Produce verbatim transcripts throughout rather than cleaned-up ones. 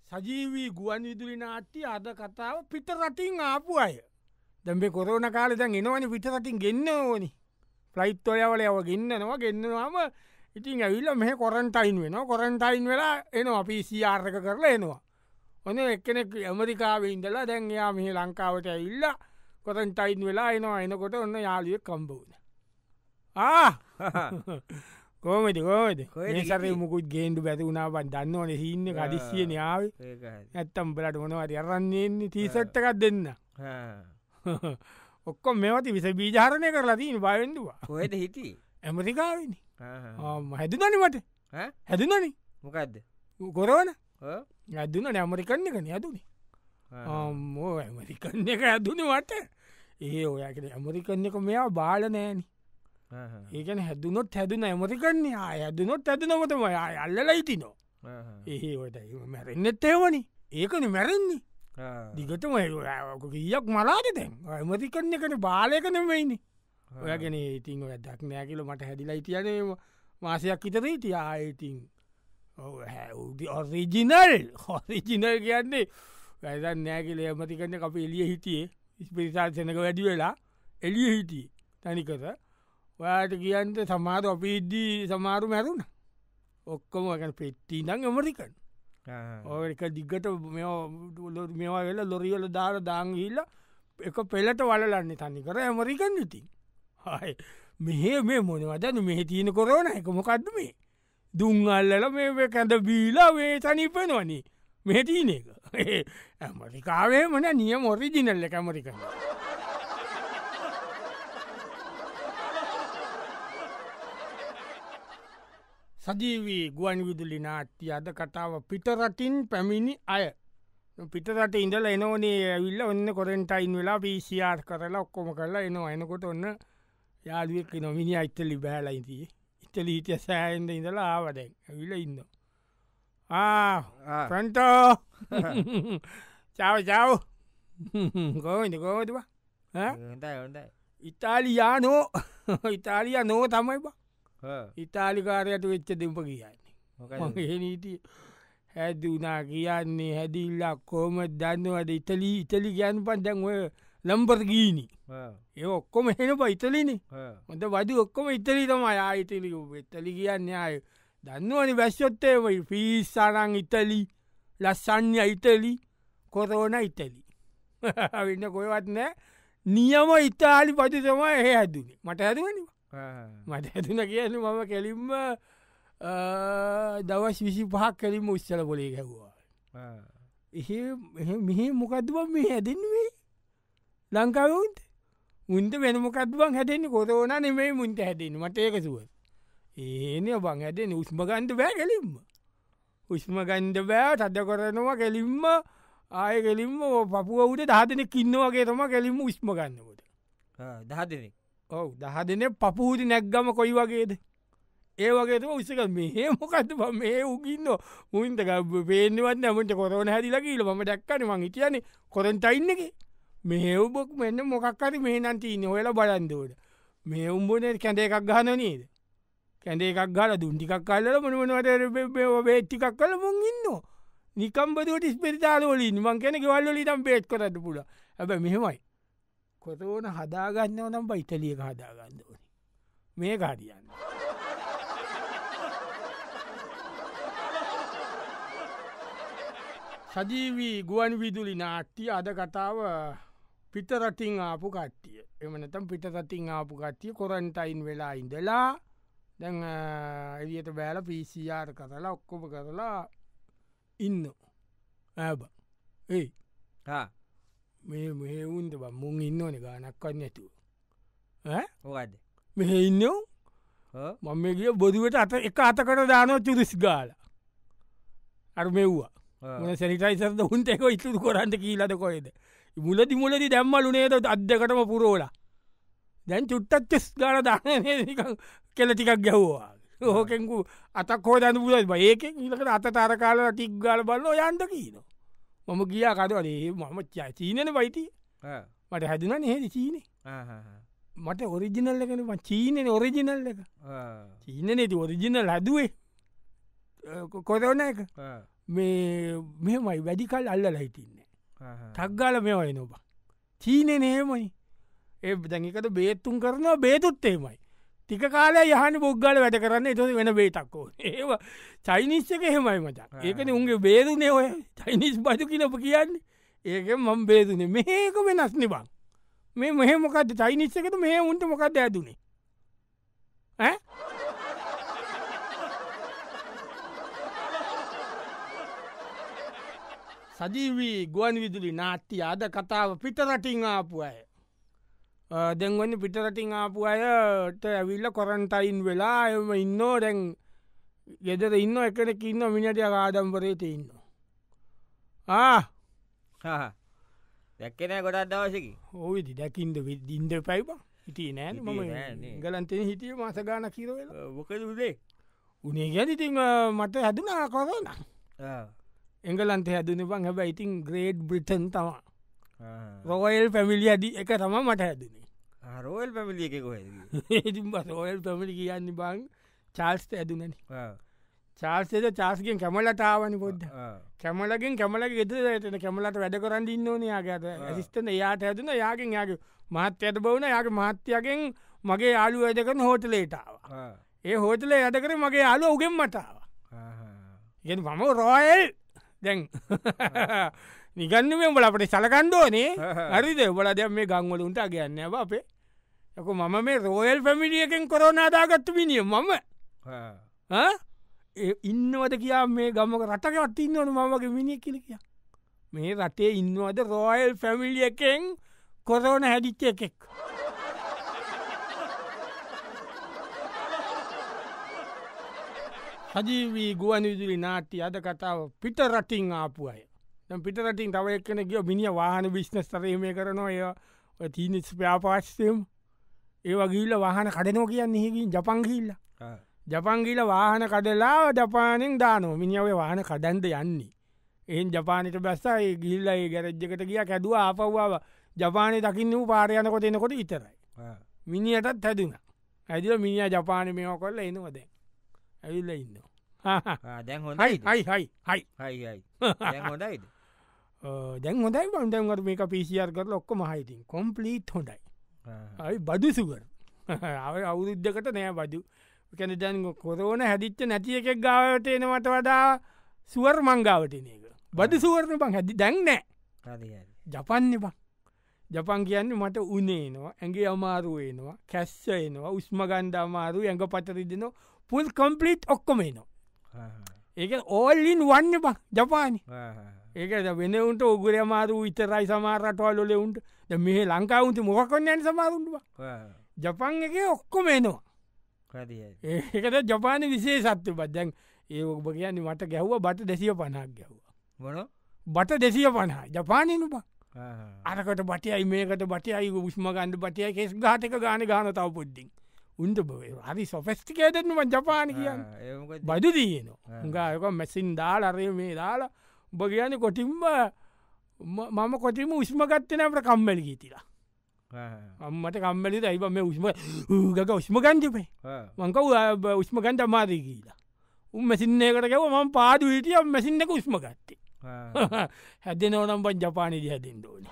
සජීවී ගුවන් විදුලි නාට්‍ය අද කතාව පිට රටින් ආපු අය දැම්බේ කොරෝන කාල දැන් එනවනි පිට රටින් ගෙන්න්න ඕනි ෆ්ලයිට් ඔයවල යව ගෙන්න්නනවා ගෙන්න්නවාම ඉතින් ඇවිල්ල මෙහ කොරන්ටයින් වෙන කොරන්ටයින් වෙලා එනවා පිසිආර්ක කරලා එනවා ඔන එක්කනෙක් ඇමරිකාව ඉඳලා දැන්යා මෙහ ලංකාවට ඇවිල්ල කොරන්ටයින් වෙලා එනවා එනකොට ඔන්න යාලිය කම්බවන කෝමට කෝමට සර මුකුත් ගේන්ඩු බැතිවුණාවන් දන්න ඕන සින්න කදිසිය නාව ඇත්තම් බලට මොනවට යරන්නේන්නේ තීසට්ටකක් දෙන්න ඔක්කො මෙවති විස බීජාරණය කරලා තිීන බයවෙන්ඩවා හොයට හිටි ඇමරිකාවනි හැදුනනිමට හැදුනනි මොකක්ද කොරවන ඇදුන ඇමරිකන්න කන ඇදුනේ ආම්මෝ ඇමරිකන්න එක ඇදුන වට ඒ ඔයකට ඇමරිකන්න එක මෙයා බාලනෑන ඒකන හැදුනොත් හැදුන ඇමරිකන්නේ හැදුනොත් ඇදනමතම අල්ලලයිති නෝ ඒ ඔට මැරෙන්න්නෙත් ඒවනි ඒකන මැරෙන්නේ දිගටම කියක් මලාද දැන් ඇමරිකන්න එකන බාලයකනමයිනි ඔයගෙන ඉතින් ඔය දක් නෑකිල මට හැදිලයි තියනේ මාසයක් ඉතර ඉති ආයිතින් ඔරිජිනල් හොරිජිනල් කියන්නේ වැදන් නෑකිල ඇමතිකන්න අප එලිය හිටියේ ස්පිරිසාල් සෙනක වැඩි වෙලා එලිය හිටිය තනිකත ඔයාට කියන්ට සමාරු අපිද්දී සමාරු මැරුණ ඔක්කොම ගැන පෙට්ටි දං ඇමරිකන් ඕක දිගට මේවා වෙලා ලොරියල දාර දාංගහිල්ල එක පෙලට වලන්නේ තනි කර ඇමරිකන් ඉතින් හයි මෙහ මේ මොනවදන මෙහ තියන කොරෝන එක මොකක්ද මේ දුංගල්ලල මේ කැඳ බීලා වේ සනිපෙනවනි මෙහතියන එක ඇමරිකාවේ මන නියම ඔරිජිනල්ල ඇමරිකන්න සජීවී ගුවන් විදුලි නාට්‍ය අද කතාව පිටරටින් පැමිණි අය පිටරට ඉඳල එනෝනේ ඇවිල්ල ඔන්න කොරෙන්ටයින් වෙලා පිසිආර් කරලා ඔක්කොම කරලා එනවා එනකොට ඔන්න යාදුවෙක් නොමිනි අයිතලි බෑලයිතිය ඉතලි හිටිය සෑන්ද ඉඳලා ආවදැන් ඇවිල ඉන්න ප්‍රන්ටෝ චාව චාව ගෝයිද ගෝදවා ඉතාලියානෝ ඉතාලිය නෝ තමයි බා ඉතාලිකාරයට වෙච්ච දෙම්ප කියන්නේ නීති හැදවනා කියන්නේ හැදිල්ලා කෝම දන්නවද ඉතලී ඉතලි ගැන් පන් දැන් ඔය ලම්බර් ගීනි ඒ ඔක්කොම හෙන ප ඉතලිනේ හොඳ වඩි ඔක්කොම ඉතලි තම ආයිතලි එතලි කියන්න අය දන්නවනි වැශ්චොත්තේවයි පිස්සාරං ඉතලි ලස්සන්ය ඉතලි කොරෝන ඉතලි වෙන්න කොයවත් නෑ නියම ඉතාලි පති තම එහ හැදුනේ මට හැදුවනිවා මට ඇතුන කියන මම කෙලින්ම දවස් විසි පහක් කලින්ම උත්සල පොලේ හැවවා එහ මෙහ මොකක්දුවන් මේ හැදෙන්වේ ලංකාවුන්ට උන්ට වෙන මොකක්දුවන් හැදෙන්නේ කොරෝන නෙමේ මුන්ට හැදෙන මට ඒකසුව ඒන බං හැදෙන උස්ම ගන්ධ බෑ කෙලින්ම උස්ම ගන්ධ බෑ තද කරනවා කෙලින්ම ආය කෙලින්ම පපුුවට දහදන කින්නවගේ තම කෙලින්ම උස්ම ගන්නකොට දහදනෙක් ඔව දහ දෙන පපුූති නැක්ගම කොයි වගේද ඒ වගේත උස්සක මෙහ මොකද මේ උගින්න මුන්ට පේනවත් ඇමට කොරන හැදිලකීල ම දක්කන මං හිතියන කොරන්ටයින්න එක මෙහෙව් බොක් මෙන්න මොකක්කරි මේ නන්තිීන හොල බලන්දෝට මේ උම්බන කැඳ එකක් ගහන නේද කැඳ එකක් ගල දුන්ටිකක් කල්ල මනවනට බේට්ටිකක් කල මුන් ඉන්න නිකම්බදුවට ස්පෙරිතාලෝලින් මං කෙනෙ වල්ලලිටම් පේට් කරට පුල ඇබ මෙහෙමයි කොතෝන හදාගන්න නම් බයිතලියක හදාගන්න ඕනි මේ කාඩියන්න සජීවී ගුවන් විදුලි නාට්‍ය අද කතාව පිටරටින් ආපු කට්ටිය එමනතම් පිටරටින් ආපු කට්ටිය කොරන්ටයින් වෙලා ඉඳලා දැන් එලියට බෑල පිසිආර් කරලා ඔක්කොම කරලා ඉන්න ඇබ ඒ මේ මේ උන්ට මුන් ඉන්න ඕන ගානක්වන්න නැතුව ඕකද මෙහ ඉන්න මම ගිය බොදුවට අත එක අතකට දානෝ චුරිස් ගාල අර මෙව්වා සැනිටයිසර්ද උන්ට එක ඉතුරු කොරන්ට කියීලද කොයිද මුලදි මුලදි දැම්මලු නේද අදකටම පුරෝලා දැන් චුට්ටත් චෙස් ගාල දාන කෙල ටිකක් ගැව්වා හෝකෙන්කු අතක් හෝ දන්න පුල ඒකෙන් ඉලකට අත තාර කාල ටික් ගාල බලන්න යන්ට කීනවා මම ගියා කදවලේ මම චීනන බයිති මට හැදන හෙද චීනේ මට ඔරිජිනල් එකන චීනන ඔරිජිනල් එක චීනනති ඔරිජිනල් හදුවේ කොරවන එක මේ මෙමයි වැඩිකල් අල්ල හිටින්නේ තක්ගාල මෙවයි නොබ චීනය නේමයි ඒ දැඟකට බේත්තුන් කරනවා බේතුත්තේමයි ටික කාලය යහන බොග්ගල වැඩ කරන්න එතු වෙන බේතක්කෝ ඒ චයිනිස්සක හෙමයි මචා ඒකන උන්ගේ බේදුනේ ඔය චයිනිස් බජු කියලප කියන්නේ ඒක මම් බේදුනේ මේක වෙනස් නිබං මේ මෙහෙමොකක්ද චයිනිස්සකට මේ උන්ට මොකක්ද ඇදුනේ ඈ සජීවී ගුවන් විදුලි නාට්‍ය අද කතාව පිටරටින් ආපු අය දැන්වන්න පිටරටින් ආපු අයට ඇවිල්ල කොරන්ටයින් වෙලා එම ඉන්නෝ දැන් ගෙදර ඉන්න එකනෙක ඉන්න මිනිටිය ආදම්බරයට ඉන්න දැක්කෙන ගොඩක් දවසකි ඕවිදි දැකින්ද දින්ද පැයිබ හිටිය නෑ ම ගලන්තෙන හිටිය මාස ගාන කිරවෙල මොකද උදේ උනේ ගැන ඉතින් මට හැදුනා කොරන එංගලන්ත හැදුන බං හැබ ඉතින් ග්‍රේඩ් බ්‍රිටන් තමා රෝයල් පැමිලි අඩි එක තම මට හැදනේ රෝයල් පැමිලිය එක කොහ ඉතින් රෝයල් පැමිලි කියන්න බං චාල්ස්ට ඇදුනන චාර්සේද චාස්ගෙන් කැමලටාවනි පොඩ්ඩ කැමලගෙන් කැමලක ගෙතන කැමලට වැඩ කරන්න ඉන්න ඕනයාගත ඇසිස්තන එයාට ඇතුන යාගෙන් යාගේ මහත්්‍යයට බවන යාගේ මහත්‍යයගෙන් මගේ යාලු වැඩ කරන හෝටලේටාව ඒ හෝටලේ ඇද කර මගේ යාලු උගෙන් මටාව ගෙන් මම රෝයල් දැන් නිගන්නම බල අපට සලකණ්ඩෝනේ හරිද බල දෙයක් මේ ගංවලුන්ට අගයන්න ඇබ අපේ යක මම මේ රෝයල් පැමිලියකෙන් කොරෝනාදාගත්තු මිනිිය මම ඉන්නවද කියා මේ ගමක රටකවත් ඉන්නවන මමගේ මිනිිය කියල කිය මේ රටේ ඉන්නවද රෝයල් ෆැමිලියකෙන් කොරෝන හැදිච්ච එකෙක් හජීවී ගුවන් විදුලි නාට්‍ය අද කතාව පිට රටින් ආපු අය පිටරටින් තව එක්කන ගිය මිනිිය වාහන විශ්නස් තරයම කරනවා ඔය තිීනිස් ප්‍යාපාශ්‍යයම් ඒවා ගිල්ල වාහන කඩනෝ කියන්න හිකින් ජපංගිල්ල ජපංගිල වාහන කඩලා ජපානෙන් දානෝ මිනිියාවේ වාහන කඩන්ද යන්නේ එන් ජපානට බැස්සයි ගිල්ලයි ගැරජ්ජකට කිය කැදුව ආපව්වාව ජපානය දකින්න වූ පාරයනකොට එනකොට ඉතරයි මිනිියටත් හැදුන ඇදිල මිනිිය ජපාන මේෝ කොල්ල එනවද ඇවිල්ල ඉන්න දැන් හොඳයි හයි හයි හයි හයි හොඳයිද දැන් හොඳයි බන්දන්වට මේක පිසිර් කර ඔක්කොම හයිතින් කොම්පලීට් හොඳයි අයි බදු සුවර අවුරුද්ධකට නෑ බදු කැන දැන් කොරෝන හැදිච්ච නැති එකෙක් ගාවට එනවට වඩා සුවර් මංගාවටන එක බදු සුවරණ බං හැදි දැන්නෑ ජපන්න බං ජපන් කියන්න මට උනේනවා ඇගේ අමාරුවේනවා කැස්සයනවා උස්මගන්ඩ අමාරු ඇඟ පතරිදින පුල් කොම්පලිට් ඔක්කොමේනවා ඒක ඕල්ලින් වන්න බං ජපානි ඒක වෙනවුන්ට ඔගුර අමාරු විතරයි සමාරටවල් ලොලෙවුන්ට මේ ලංකාවුන්ට මොකකොන්නයන් සමාරුන්ටවා ජපන් එක ඔක්කොමේනවා ඒකට ජපාන විසේ සත්‍ය බද්දැන් ඒ ඔබ කියන්න මට ගැහ්ව බට දෙසිය පනක් ගැහ්වා බට දෙසිය පණහා ජපානයනු බා අරකට බටයයි මේකට බටයයි උස්මගන්ඩ බටය කෙස් ගාතක ගාන ගාන තව පුද්දිින් උන්ට බවේ හරි සොෆෙස්ටිකේටනම ජපාන කියන්න බදු දයනවා උගායක මැසින් දාල් අරය මේ දාලා උබ කියන කොටිම්බ මම කොටිම උස්මගත්තනට කම්මැලි ගීතිලා අම්මට කම්මලි ඇයිබ මේ උස්ම ගක උස්ම ගන්ජපේ මංකව උස්ම ගන්ට අමාරී කියලා උන් මැසින්නේකට ගැව ම පාඩු හිටිය මැසින්නක උස්ම ගත්තේ හැද නෝනම් බන් ජපානයද හැදෙන් දෝන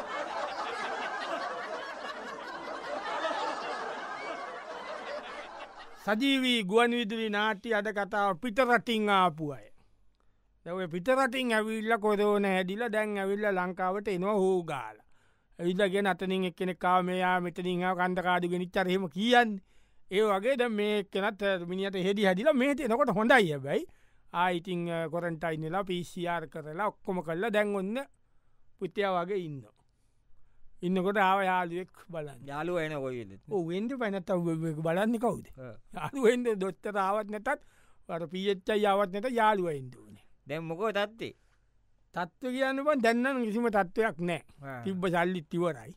සජීවී ගුවන් විදුලි නාට්‍ය අද කතාව පිටරටින් ආපු අය දැව පිටරටින් ඇවිල්ල කොරෝන හැදිල දැන් ඇවිල්ල ලංකාවට එනවා හෝ ගාල ඇවිල්ලගෙන අතනින් එක්කෙන කාමයා මෙතනින් කන්දකාඩුගෙන චරහෙම කියන්න ඒ වගේ ද මේ කෙනත් මිනිට හෙදි හැදිල මේට එනකොට හොඳයි බැයි ආයිතිං කොරන්ටයින්නලා පිසිආර් කරලා ඔක්කොම කල්ලා දැන් ඔන්න පුතිය වගේ ඉන්න ඉන්නකොට ආව යාලුවෙක් බලන්න යාලුව එන කොයිද වෙන්ඩ පැනත බලන්න කවුද යාලුවෙන්ද දොස්තර ආවත් නැතත් වට පියච්චයි යවත් නැත යාලුවෙන්දන දැම් මොකෝ තත්තේ තත්ව කියන්න බන් දැන්නන කිසිම තත්ත්වයක් නෑ තිබ්බ සල්ලිත් ඉවරයි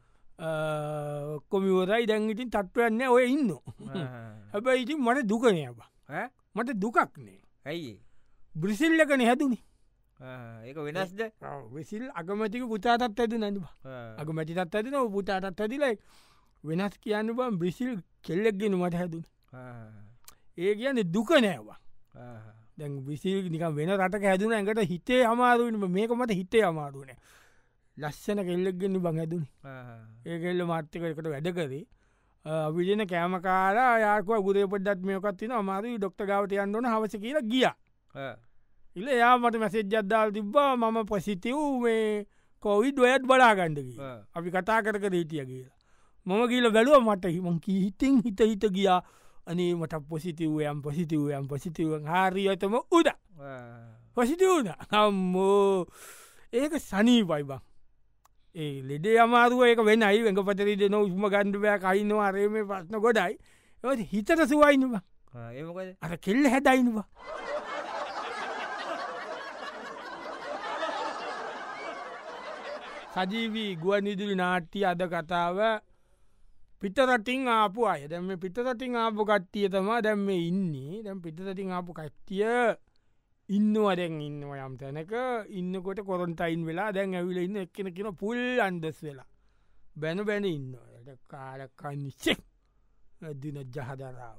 කොමිවරයි දැන්ගිටින් තත්ත්වයන්න ඔය ඉන්න හැබැයි ඉතින් මට දුකනය බා මට දුකක් නේ ඇයි බ්‍රිසිල්ලකන හැදුනි ඒක වෙනස්ද විසිල් අගමතික පුතාටත් ඇද නැබ අගමැතිතත් ඇතින පුතාටත් ඇතිලයි වෙනස් කියන්න බම් බ්‍රිසිල් කෙල්ලෙක්ගෙන මට හැදුන ඒ කියන්න දුක නෑවා දැන් විසි නික වෙන රටක හැදුන ඇඟට හිතේ අමාරුවන මේක මට හිතේ අමාරුවන ලස්සන කෙල්ලෙක්ගෙන්න්න බං හැදුන ඒකෙල්ල මාත්‍යක එකට වැඩකරේ විජන කෑම කාලා යාක ගුරේ පොඩ්ඩත් මේකත් තින අමාරු ඩොක්ට ගවට යන්නන හවස කියලා ගිය ඉල යා මට මැසෙජ් ජද්දාල් තිබ්බා මම පොසිතිව් මේ කොවිඩ් ඔයත් බලාගණ්ඩකි අපි කතා කරක රේටිය කියලා මම කියල බැලුව මට හිමන් හිතින් හිත හිත ගියා අනේ මට පොසිතිවයම් පොසිතිවයම් පොසිතිව හාරියතම උද පොසිතිවුද හම්මෝ ඒක සනී පයිබං ඒ ලෙඩේ අමාරුව ඒක වෙන අයි වෙඟ පතරිද නො උස්ම ගණ්ඩුවය කයින්නවා අරේම ප්‍රශ්න ගොඩයි ඒ හිතට සුවයිනවා අර කෙල්ල හැදයිනවා සජීවී ගුවනිදුරි නාට්‍ය අද කතාව පිටරටින් ආපු අය දැම පිටරටින් ආපු කට්ටිය තමා දැම්ම ඉන්නේ දැම් පිටරටින් ආපු කට්ටිය ඉන්නවා දැන් ඉන්නවා යම් තැනක ඉන්නකොට කොරන්ටයින් වෙලා දැන් ඇවිල ඉන්න එක්කෙන කියෙන පුල් අන්දස් වෙලා බැන බැන ඉන්න කාලකනිච්චෙක් දින ජහදරාව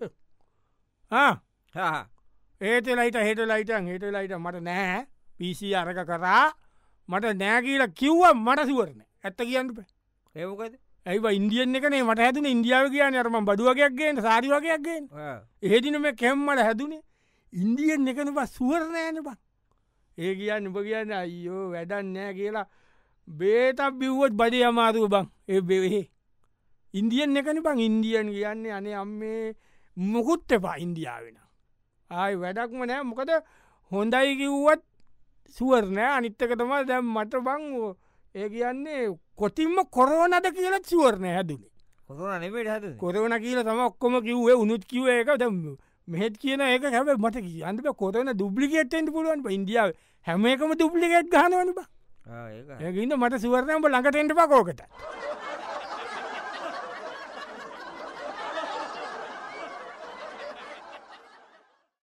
ඒත ලයිට හෙට ලයිටන් හෙට ලයිට මට නෑ පිසි අරක කරා මට නෑගීල කිව්ව මට සිවරණ ඇත්ත කියන්න ප ඒකද ඇයි ඉන්දියන් එකනේ මට හැතුන ඉන්දියාව කියන අරම බඩුවගේක්ගෙන සාරි වගේක්ගෙන ඒදින මේ කෙම්මට හැදුනේ ඉන්දියන් එකන බ සුවරණයන බං ඒ කියන්න උප කියන්න අයියෝ වැඩන් නෑ කියලා බේතක් බිව්වොත් බඩේ අමාරුව බං ඒ බෙවෙහේ ඉන්දියන් එකන බං ඉන්දියන් කියන්නේ අනේ අම්මේ මොකුත් එපා ඉන්දියාවෙන ආය වැඩක්ම නෑ මොකද හොඳයි කිව්වත් සුවරණෑ අනිත්තකතම දැම් මට බං ඒ කියන්නේ කොතින්ම කොරෝනද කියලත් සුවරණය හැදුනේ කොරන නෙමට හද කොරෝන කියල තම ඔක්කොම කිව්වේ උනුත් කිව එක දම් මෙහෙත් කියන ඒක හැබ මට අන්ට කොරන දුබ්ලිකේට්ට පුළුවන් ඉන්දියාව හැම එකම දුබ්ලිකේට් ගනවන බ ඒගන්න මට සුවරණයම ළඟටෙන්ට පකෝකට